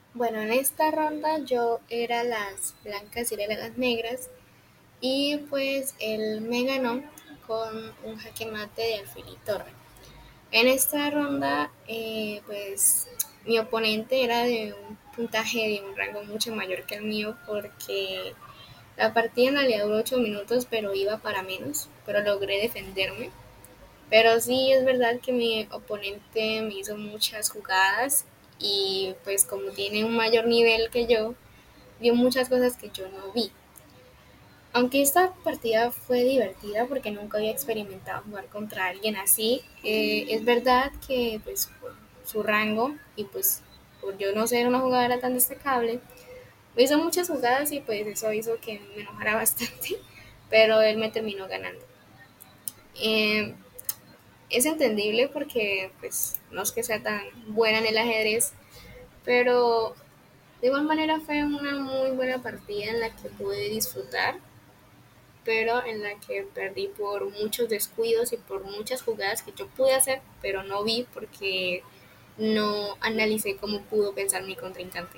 Bueno, en esta ronda yo era las blancas y él era las negras y pues él me ganó con un jaque mate de alfil y torre. En esta ronda pues mi oponente era de un puntaje de un rango mucho mayor que el mío porque la partida en realidad duró 8 minutos pero iba para menos, pero logré defenderme. Pero sí es verdad que mi oponente me hizo muchas jugadas y pues como tiene un mayor nivel que yo, vio muchas cosas que yo no vi. Aunque esta partida fue divertida porque nunca había experimentado jugar contra alguien así, es verdad que pues por su rango y pues por yo no ser una jugadora tan destacable, me hizo muchas jugadas y pues eso hizo que me enojara bastante, pero él me terminó ganando. Eh, es entendible porque pues no es que sea tan buena en el ajedrez, pero de igual manera fue una muy buena partida en la que pude disfrutar, pero en la que perdí por muchos descuidos y por muchas jugadas que yo pude hacer, pero no vi porque no analicé cómo pudo pensar mi contrincante.